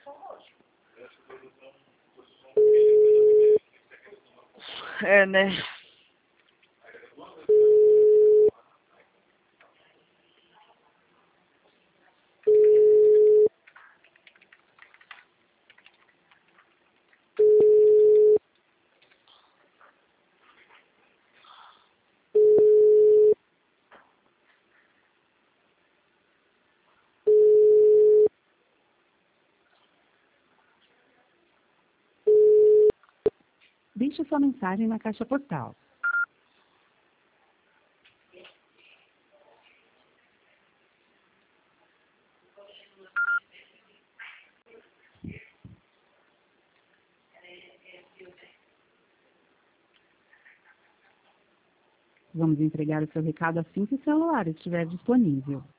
É, né? Deixe sua mensagem na caixa postal. Vamos entregar o seu recado assim que o celular estiver disponível.